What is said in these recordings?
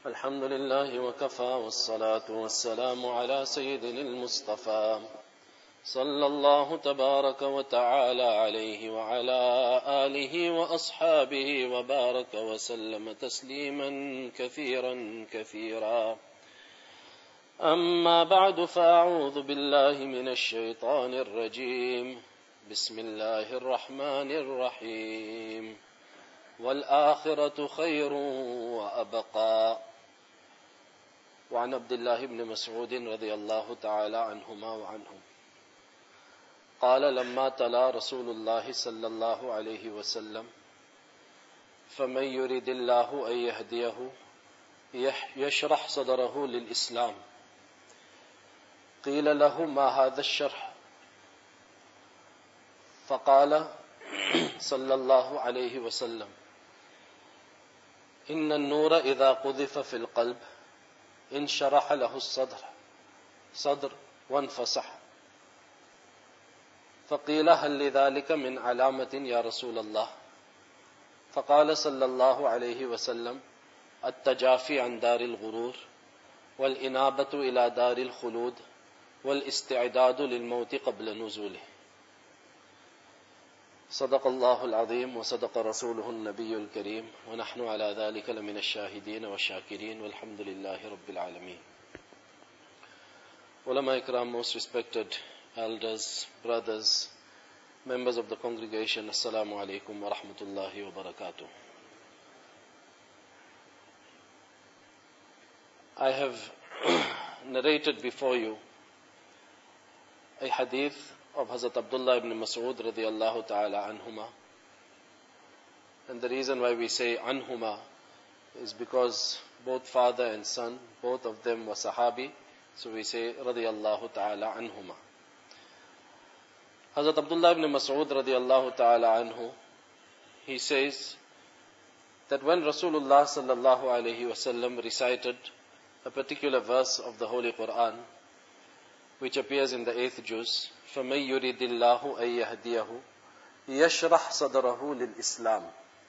الحمد لله وكفى والصلاة والسلام على سيدنا المصطفى صلى الله تبارك وتعالى عليه وعلى آله وأصحابه وبارك وسلم تسليما كثيرا كثيرا. أما بعد فأعوذ بالله من الشيطان الرجيم. بسم الله الرحمن الرحيم. والآخرة خير وأبقى. وعن عبد الله بن مسعود رضي الله تعالى عنهما وعنهم قال لما تلا رسول الله صلى الله عليه وسلم فمن يرد الله أن يهديه يشرح صدره للإسلام قيل له ما هذا الشرح فقال صلى الله عليه وسلم إن النور إذا قذف في القلب انشرح له الصدر وانفسح. فقيل هل لذلك من علامة يا رسول الله؟ فقال صلى الله عليه وسلم التجافي عن دار الغرور والإنابة إلى دار الخلود والاستعداد للموت قبل نزوله. صدق الله العظيم وصدق رسوله النبي الكريم ونحن على ذلك لمن الشاهدين والشاكرين والحمد لله رب العالمين. Ulama Ikram, most respected elders, brothers, members of the congregation, Assalamu alaikum wa rahmatullahi wa barakatuh. I have narrated before you a hadith of Hazrat Abdullah ibn Mas'ud radiyallahu ta'ala anhuma. And the reason why we say anhuma is because both father and son, both of them were sahabi, so we say radiyallahu ta'ala anhuma. Hazrat Abdullah ibn Mas'ud radiyallahu ta'ala anhu, he says that when Rasulullah sallallahu alayhi wasallam recited a particular verse of the Holy Quran, which appears in the 8th juz, فَمَن يُرِدِ اللَّهُ أَن يَهْدِيَهُ يَشْرَحْ صَدْرَهُ لِلْإِسْلَامِ,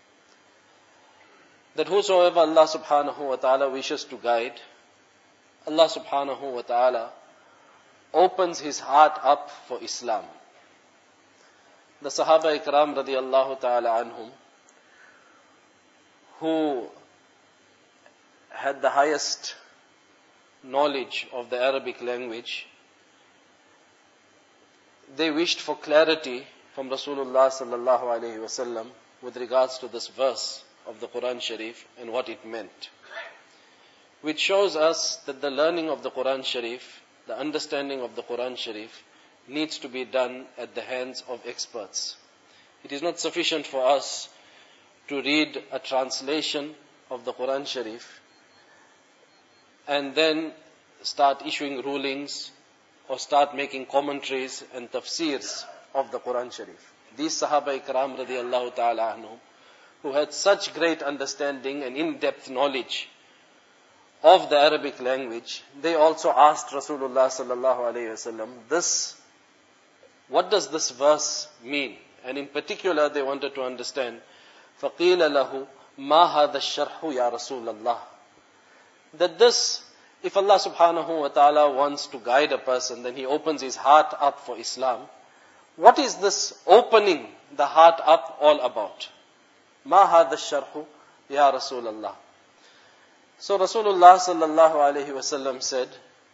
that whosoever Allah subhanahu wa ta'ala wishes to guide, Allah subhanahu wa ta'ala opens his heart up for Islam. The Sahaba Ikram radiyallahu ta'ala anhum, who had the highest knowledge of the Arabic language, they wished for clarity from Rasulullah sallallahu alayhi wasallam with regards to this verse of the Quran Sharif and what it meant, which shows us that the learning of the Quran Sharif, the understanding of the Quran Sharif, needs to be done at the hands of experts. It is not sufficient for us to read a translation of the Quran Sharif and then start issuing rulings or start making commentaries and tafsirs of the Quran Sharif. These Sahaba Ikram radiyallahu ta'ala anhum, who had such great understanding and in-depth knowledge of the Arabic language, they also asked Rasulullah sallallahu alayhi wasallam, what does this verse mean? And in particular, they wanted to understand, فَقِيلَ لَهُ مَا هَذَا الشَّرْحُ يَا رَسُولَ اللَّهِ, that this, if Allah subhanahu wa ta'ala wants to guide a person, then He opens his heart up for Islam. What is this opening the heart up all about? مَا هَذَا الشَّرْحُ يَا رَسُولَ اللَّهِ. So Rasulullah sallallahu alayhi wasallam said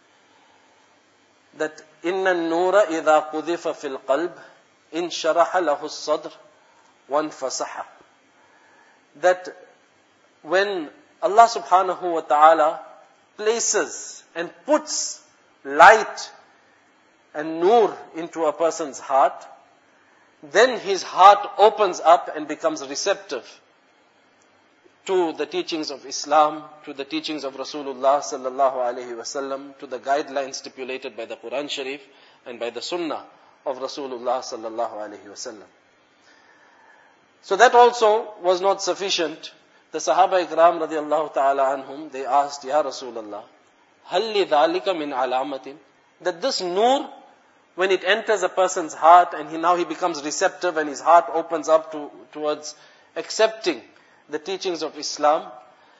that إِنَّ النُّورَ إِذَا قُذِفَ فِي الْقَلْبِ انشرح له الصدر وانفسح. That when Allah subhanahu wa ta'ala places and puts light and nur into a person's heart, then his heart opens up and becomes receptive to the teachings of Islam, to the teachings of Rasulullah sallallahu alaihi wasallam, to the guidelines stipulated by the Quran Sharif and by the Sunnah of Rasulullah sallallahu alaihi wasallam. So that also was not sufficient. The Sahaba Ikram radiyallahu ta'ala anhum, they asked, Ya Rasulullah, هَلْ لِذَلِكَ مِنْ عَلَامَةٍ, that this nur, when it enters a person's heart and he becomes receptive and his heart opens up towards accepting the teachings of Islam,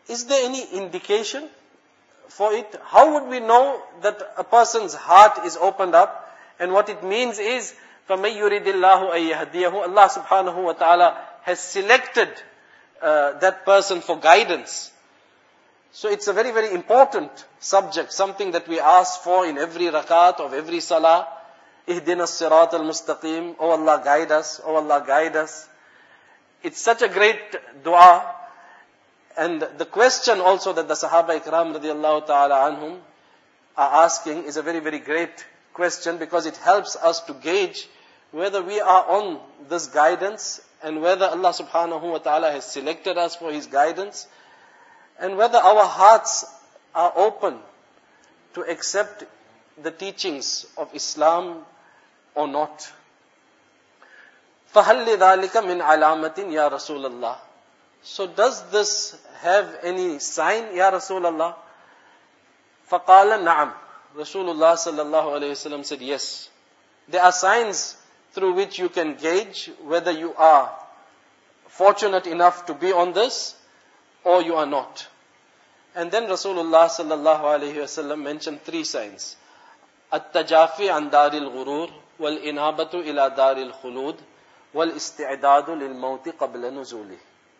is there any indication for it? How would we know that a person's heart is opened up? And what it means is, فَمَن يُرِدِ اللَّهُ أَن يَهْدِيَهُ, Allah subhanahu wa ta'ala has selected that person for guidance. So it's a very, very important subject, something that we ask for in every rakat of every salah. Ihdina as-sirat al-mustaqim. Oh Allah, guide us. Oh Allah, guide us. It's such a great dua. And the question also that the Sahaba Ikram radiallahu ta'ala anhum are asking is a very, very great question, because it helps us to gauge whether we are on this guidance and whether Allah subhanahu wa ta'ala has selected us for His guidance, and whether our hearts are open to accept the teachings of Islam or not. فَهَلْ لِذَلِكَ مِنْ عَلَامَةٍ يَا رَسُولَ اللَّهِ. So does this have any sign, Ya Rasulullah? فَقَالَ نَعَمْ. Rasulullah sallallahu alayhi wasallam said, yes. There are signs through which you can gauge whether you are fortunate enough to be on this or you are not. And then Rasulullah sallallahu alayhi wasallam mentioned 3 signs. التجافي عن دار الغرور والإنابة إلى دار الخلود والاستعداد للموت قبل نزوله.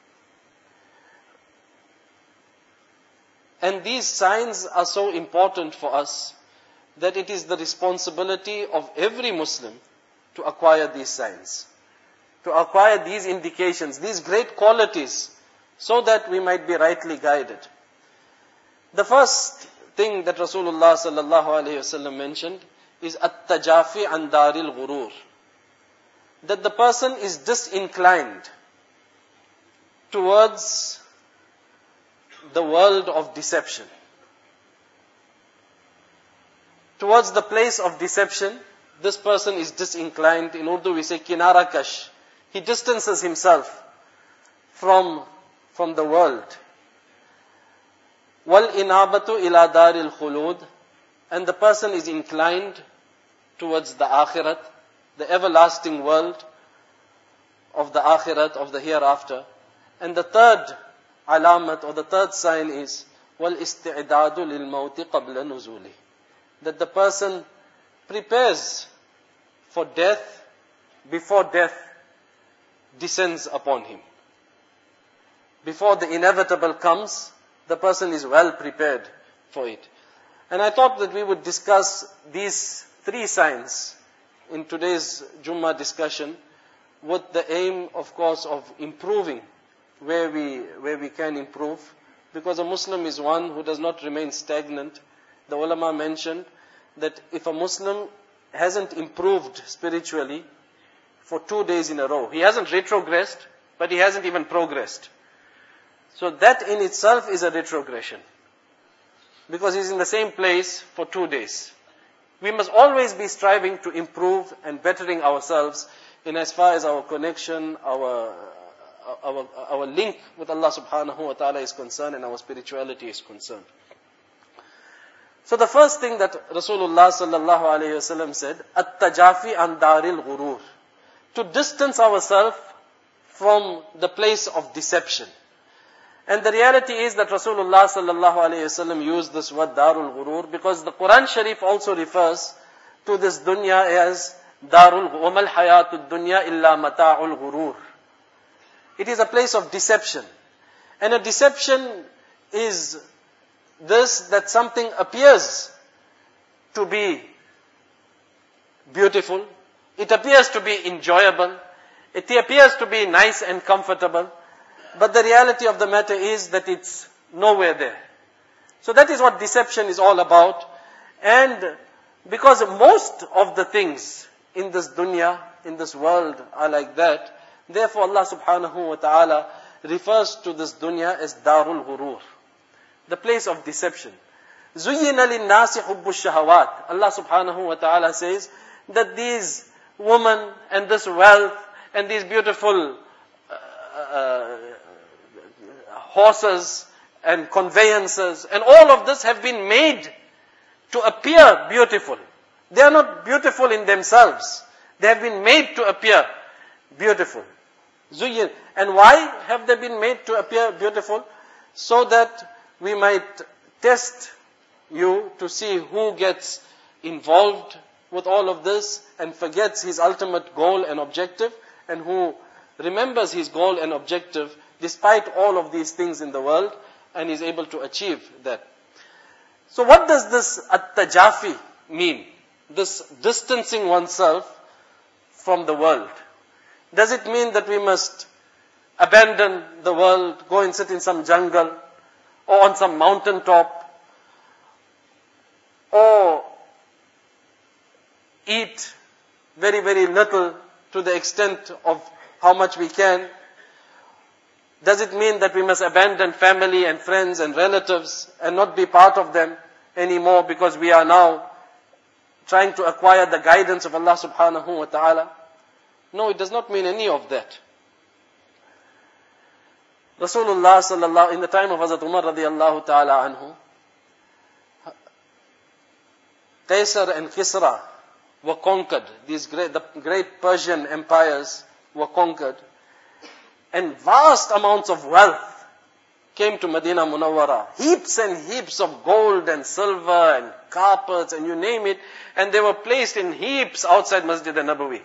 And these signs are so important for us that it is the responsibility of every Muslim to acquire these signs, to acquire these indications, these great qualities, so that we might be rightly guided. The first thing that Rasulullah sallallahu alayhi wasallam mentioned is at-tajafi an daril ghurur, that the person is disinclined towards the world of deception, towards the place of deception. This person is disinclined. In Urdu we say kinara kash. He distances himself from the world. Wal inabatu ila daril khulud, and the person is inclined towards the akhirat, the everlasting world of the akhirat, of the hereafter. And the third alamat, or the third sign, is wal isti'dadu lil mauti qabla nuzuli, that the person prepares for death before death descends upon him. Before the inevitable comes, the person is well prepared for it. And I thought that we would discuss these 3 signs in today's Jummah discussion, with the aim, of course, of improving where we can improve. Because a Muslim is one who does not remain stagnant. The ulama mentioned that if a Muslim hasn't improved spiritually for 2 days in a row, he hasn't retrogressed, but he hasn't even progressed. So that in itself is a retrogression, because he's in the same place for 2 days. We must always be striving to improve and bettering ourselves in as far as our connection, our link with Allah subhanahu wa ta'ala is concerned, and our spirituality is concerned. So the first thing that Rasulullah sallallahu alayhi wasallam said, at-tajafi an daril ghurur, to distance ourselves from the place of deception. And the reality is that Rasulullah sallallahu alayhi wasallam used this word darul ghurur because the Quran Sharif also refers to this dunya as darul ghurur. وَمَا الْحَيَاةُ الدُّنْيَا إِلَّا مَتَاعُ الْغُرُورِ. It is a place of deception. And a deception is this, that something appears to be beautiful, it appears to be enjoyable, it appears to be nice and comfortable, but the reality of the matter is that it's nowhere there. So that is what deception is all about. And because most of the things in this dunya, in this world, are like that, therefore Allah subhanahu wa ta'ala refers to this dunya as darul ghurur, the place of deception. زُيِّنَ لِلنَّاسِ حُبُّ الشَّهَوَاتِ. Allah subhanahu wa ta'ala says that these women and this wealth and these beautiful horses and conveyances and all of this have been made to appear beautiful. They are not beautiful in themselves. They have been made to appear beautiful. And why have they been made to appear beautiful? so that we might test you to see who gets involved with all of this and forgets his ultimate goal and objective, and who remembers his goal and objective despite all of these things in the world and is able to achieve that. So what does this at-tajafi mean? This distancing oneself from the world. Does it mean that we must abandon the world, go and sit in some jungle or on some mountain top, or eat very, very little to the extent of how much we can? Does it mean that we must abandon family and friends and relatives and not be part of them anymore because we are now trying to acquire the guidance of Allah subhanahu wa ta'ala? No, it does not mean any of that. Rasulullah sallallahu, in the time of Hazrat Umar radiallahu ta'ala anhu, Qaisar and Kisra were conquered. The great Persian empires were conquered. And vast amounts of wealth came to Medina Munawwara. Heaps and heaps of gold and silver and carpets and you name it. And they were placed in heaps outside Masjid al-Nabawi.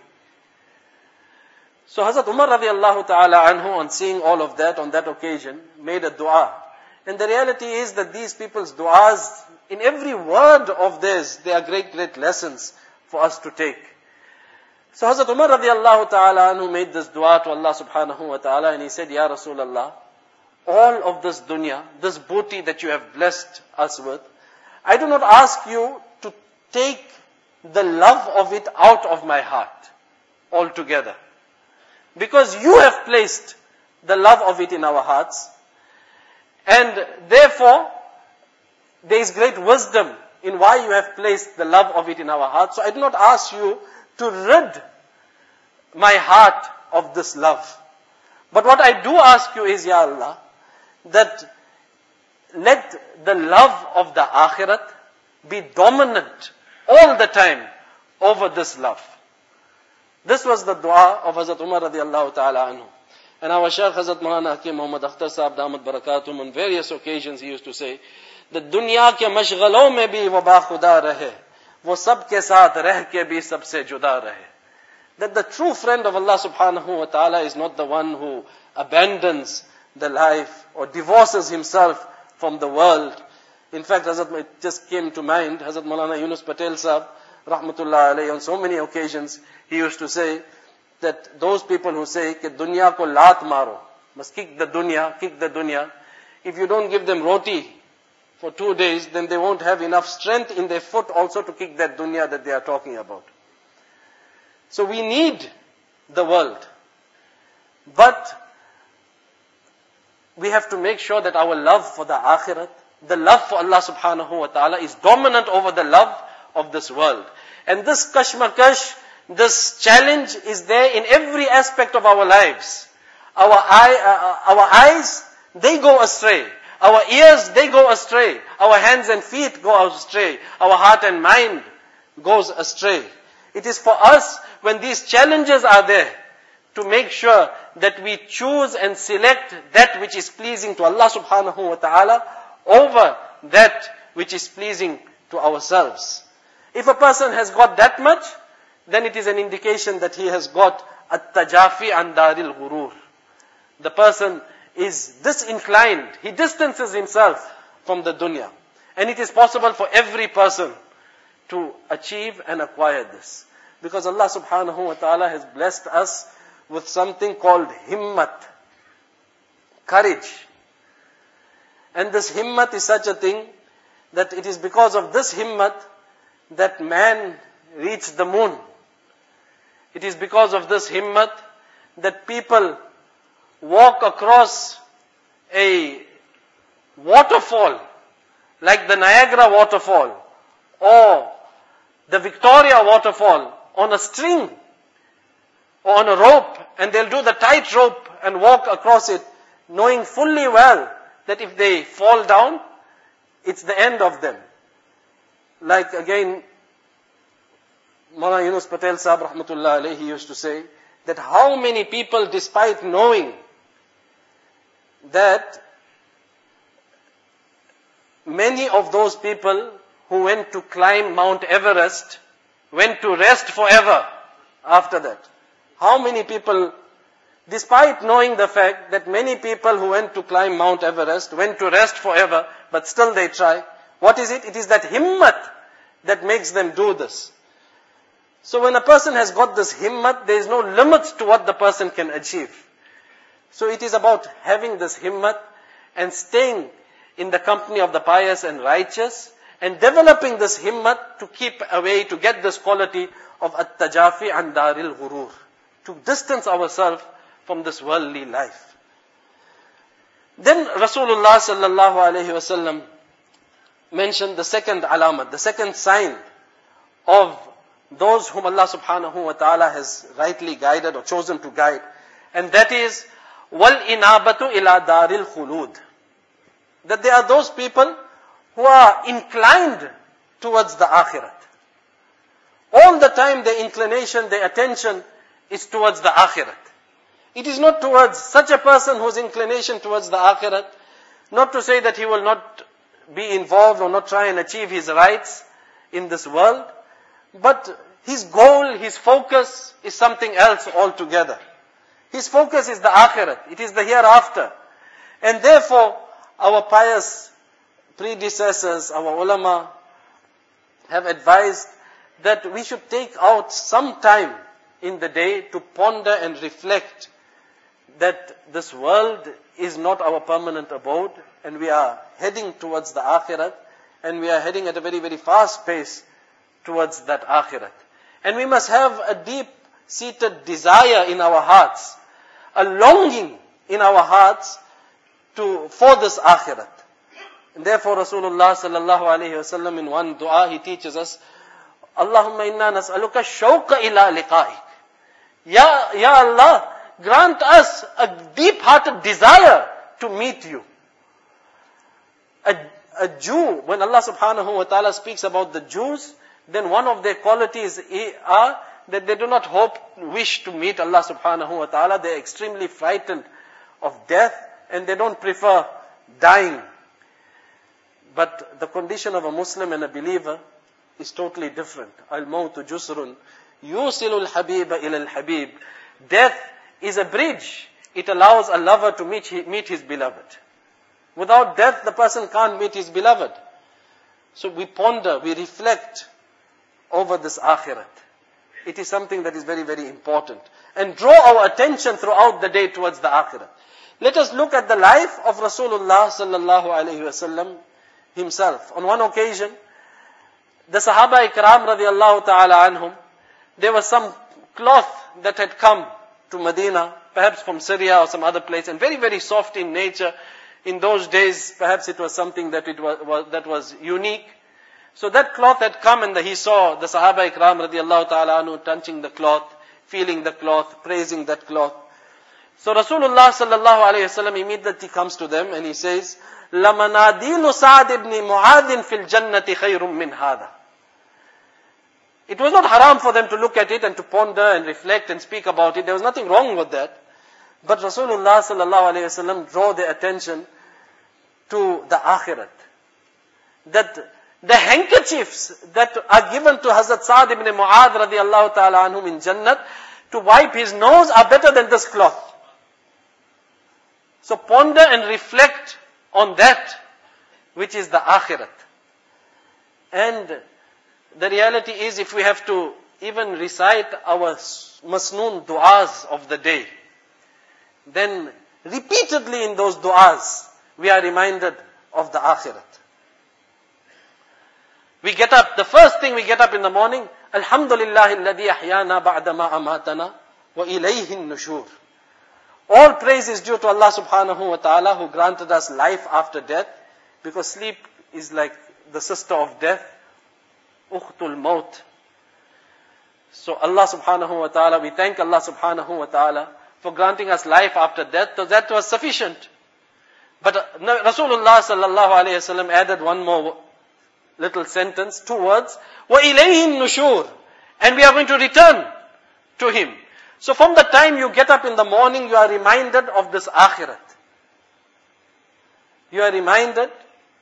So Hazrat Umar radiallahu ta'ala anhu, on seeing all of that on that occasion, made a dua. And the reality is that these people's du'as, in every word of theirs, they are great, great lessons for us to take. So Hazrat Umar radiallahu ta'ala anhu made this dua to Allah subhanahu wa ta'ala, and he said, Ya Rasulullah, all of this dunya, this booty that you have blessed us with, I do not ask you to take the love of it out of my heart altogether. Because you have placed the love of it in our hearts. And therefore, there is great wisdom in why you have placed the love of it in our hearts. So I do not ask you to rid my heart of this love. But what I do ask you is, Ya Allah, that let the love of the akhirat be dominant all the time over this love. This was the dua of Hazrat Umar radiallahu ta'ala anhu. And our Shaykh Hazrat Maulana Hakim Muhammad Akhtar Sahab Damat Barakatum, on various occasions he used to say, that दुनिया के मशगलों में भी वबा खुदा रहे, वो सब के साथ रह के भी सबसे जुदा रहे. That the true friend of Allah subhanahu wa ta'ala is not the one who abandons the life or divorces himself from the world. In fact, it just came to mind, Hazrat Maulana Yunus Patel Sahab, rahmatullah alayhi, on so many occasions, he used to say that those people who say कि दुनिया को लात मारो, must kick the dunya. If you don't give them roti for 2 days, then they won't have enough strength in their foot also to kick that dunya that they are talking about. So we need the world. But we have to make sure that our love for the akhirat, the love for Allah subhanahu wa ta'ala is dominant over the love of this world. And this kashmakash, this challenge is there in every aspect of our lives. Our eyes, they go astray. Our ears, they go astray. Our hands and feet go astray. Our heart and mind goes astray. It is for us, when these challenges are there, to make sure that we choose and select that which is pleasing to Allah subhanahu wa ta'ala over that which is pleasing to ourselves. If a person has got that much, then it is an indication that he has got at-tajafi an daril ghurur. The person is disinclined. He distances himself from the dunya. And it is possible for every person to achieve and acquire this. Because Allah subhanahu wa ta'ala has blessed us with something called himmat, courage. And this himmat is such a thing that it is because of this himmat that man reached the moon. It is because of this himmat that people walk across a waterfall like the Niagara waterfall or the Victoria waterfall on a string or on a rope, and they'll do the tight rope and walk across it, knowing fully well that if they fall down, it's the end of them. Like again, Maulana Yunus Patel Sahab rahmatullah alayhi, he used to say that how many people, despite knowing that many of those people who went to climb Mount Everest went to rest forever after that. How many people, despite knowing the fact that many people who went to climb Mount Everest went to rest forever, but still they try. What is it? It is that himmat that makes them do this. So when a person has got this himmat, there is no limits to what the person can achieve. So it is about having this himmat and staying in the company of the pious and righteous and developing this himmat to keep away, to get this quality of at-tajafi an daril ghurur, to distance ourselves from this worldly life. Then Rasulullah sallallahu alayhi wasallam mentioned the second alamat, the second sign of those whom Allah subhanahu wa ta'ala has rightly guided or chosen to guide. And that is, wal inabatu ila daril khulud. That there are those people who are inclined towards the akhirat. All the time their inclination, their attention is towards the akhirat. It is not towards such a person whose inclination towards the akhirat, not to say that he will not be involved or not try and achieve his rights in this world, but his goal, his focus is something else altogether. His focus is the akhirat, it is the hereafter. And therefore, our pious predecessors, our ulama, have advised that we should take out some time in the day to ponder and reflect that this world is not our permanent abode and we are heading towards the akhirat and we are heading at a very, very fast pace towards that akhirat. And we must have a deep-seated desire in our hearts, a longing in our hearts for this akhirat. And therefore Rasulullah sallallahu alayhi wasallam in one dua, he teaches us, Allahumma inna nas'aluka shawqa ila liqa'ik. Ya Allah, grant us a deep-hearted desire to meet you. A Jew, when Allah subhanahu wa ta'ala speaks about the Jews, then one of their qualities are that they do not wish to meet Allah subhanahu wa ta'ala. They are extremely frightened of death and they don't prefer dying. But the condition of a Muslim and a believer is totally different. Al-mawtu jusrun yusilul habiba ila al-habib. Death is a bridge. It allows a lover to meet his beloved. Without death, the person can't meet his beloved. So we ponder, we reflect over this akhirat. It is something that is very, very important. And draw our attention throughout the day towards the akhirat. Let us look at the life of Rasulullah sallallahu alayhi wasallam himself. On one occasion, the Sahaba Ikram radiallahu ta'ala anhum, there was some cloth that had come to Medina, perhaps from Syria or some other place, and very, very soft in nature. In those days, perhaps it was something that was unique. So that cloth had come and he saw the Sahaba Ikram radiallahu ta'ala anhu touching the cloth, feeling the cloth, praising that cloth. So Rasulullah sallallahu alayhi wasallam immediately comes to them and he says, لَمَنَادِيلُ سَعْدِ بْنِ مُعَاذٍ فِي الْجَنَّةِ خَيْرٌ مِّنْ هَذَا. It was not haram for them to look at it and to ponder and reflect and speak about it. There was nothing wrong with that. But Rasulullah sallallahu alayhi wasallam draw their attention to the akhirat. That the handkerchiefs that are given to Hazrat Sa'd ibn Mu'adh radiallahu ta'ala anhum in Jannat to wipe his nose are better than this cloth. So ponder and reflect on that which is the akhirat. And the reality is, if we have to even recite our masnoon du'as of the day, then repeatedly in those du'as, we are reminded of the akhirat. We get up, the first thing we get up in the morning, Alhamdulillah alladhi ahyana ba'da ma amatana wa ilayhi nushur. All praise is due to Allah subhanahu wa ta'ala who granted us life after death, because sleep is like the sister of death, ukhtul maut. So Allah subhanahu wa ta'ala, we thank Allah subhanahu wa ta'ala for granting us life after death, so that was sufficient. But Rasulullah sallallahu alayhi wa sallam added one more little sentence, 2 words, وَإِلَيْهِ النُّشُورِ, and we are going to return to Him. So from the time you get up in the morning, you are reminded of this akhirat. You are reminded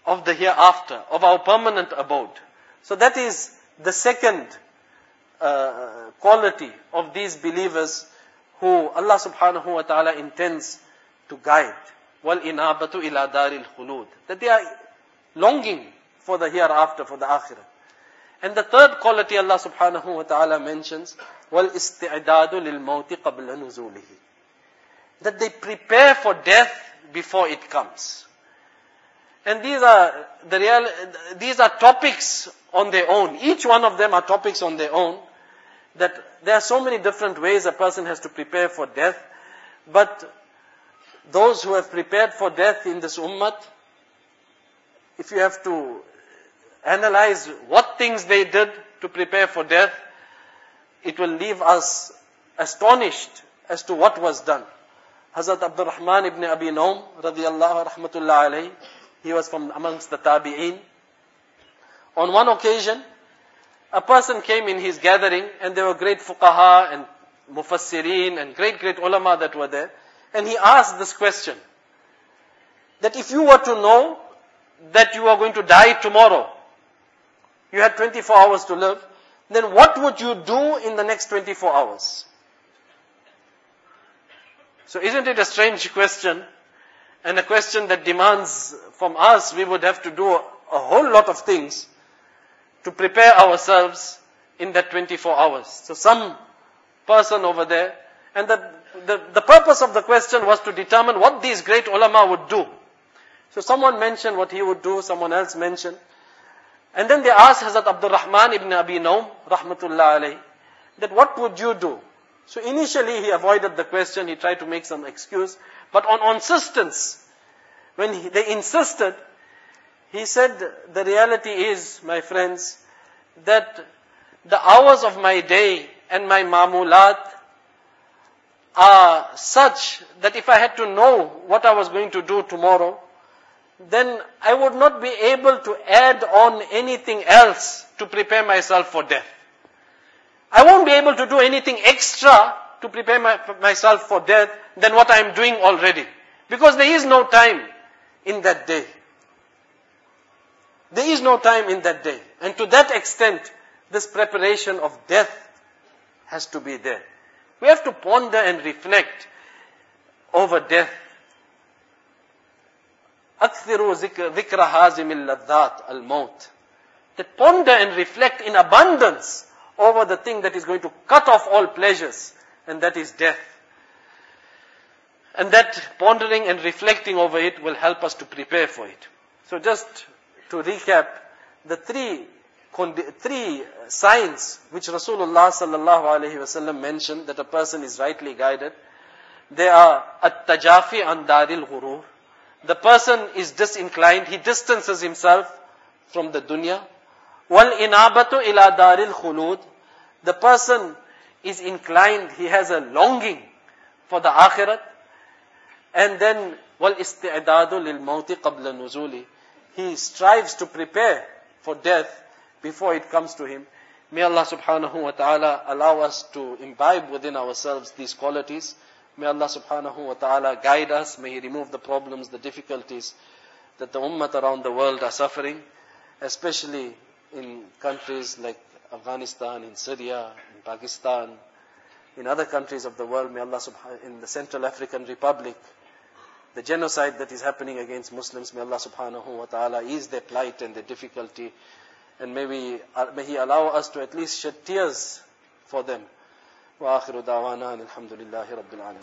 of the hereafter, of our permanent abode. So that is the second quality of these believers who Allah subhanahu wa ta'ala intends to guide. وَالْإِنَابَةُ إِلَى دَارِ الْخُلُودِ, that they are longing for the hereafter, for the akhirah. And the third quality Allah subhanahu wa ta'ala mentions, وَالْإِسْتِعْدَادُ لِلْمَوْتِ قَبْلَ نُزُولِهِ, that they prepare for death before it comes. And these are topics on their own. Each one of them are topics on their own. That there are so many different ways a person has to prepare for death. But those who have prepared for death in this ummah, if you have to analyze what things they did to prepare for death, it will leave us astonished as to what was done. Hazrat Abdurrahman ibn Abi Nawm, radiyallahu rahmatullah alayhi, he was from amongst the tabi'een. On one occasion, a person came in his gathering, and there were great fuqaha and mufassirin and great ulama that were there. And he asked this question, that if you were to know that you are going to die tomorrow, you had 24 hours to live, then what would you do in the next 24 hours? So isn't it a strange question? And a question that demands from us, we would have to do a whole lot of things to prepare ourselves in that 24 hours. So some person over there, and the purpose of the question was to determine what these great ulama would do. So someone mentioned what he would do, someone else mentioned. And then they asked Hazrat Abdurrahman ibn Abi Nawm, rahmatullah alayhi, that what would you do? So initially he avoided the question, he tried to make some excuse. But on insistence, when they insisted, he said, the reality is, my friends, that the hours of my day and my mamulat are such that if I had to know what I was going to do tomorrow, then I would not be able to add on anything else to prepare myself for death. I won't be able to do anything extra to prepare myself for death than what I am doing already. Because there is no time in that day. There is no time in that day. And to that extent, this preparation of death has to be there. We have to ponder and reflect over death. أَكْثِرُوا ذِكْرَ هَازِمِ اللَّذَّاتِ الْمَوْتِ. That ponder and reflect in abundance over the thing that is going to cut off all pleasures, and that is death. And that pondering and reflecting over it will help us to prepare for it. So just to recap, the three signs which Rasulullah sallallahu alaihi wasallam mentioned that a person is rightly guided, they are at-tajafi an daril ghurur. The person is disinclined, he distances himself from the dunya. Wal inabatu ila daril khulud. The person is inclined, he has a longing for the akhirat. And then wal isti'dadu lil mauti qabla nuzuli. He strives to prepare for death before it comes to him. May Allah subhanahu wa ta'ala allow us to imbibe within ourselves these qualities. May Allah subhanahu wa ta'ala guide us. May He remove the problems, the difficulties that the ummah around the world are suffering, especially in countries like Afghanistan, in Syria, in Pakistan, in other countries of the world. May Allah in the Central African Republic, the genocide that is happening against Muslims, may Allah subhanahu wa ta'ala ease their plight and their difficulty. And may He allow us to at least shed tears for them. وآخر دعوانا الحمد لله رب العالمين.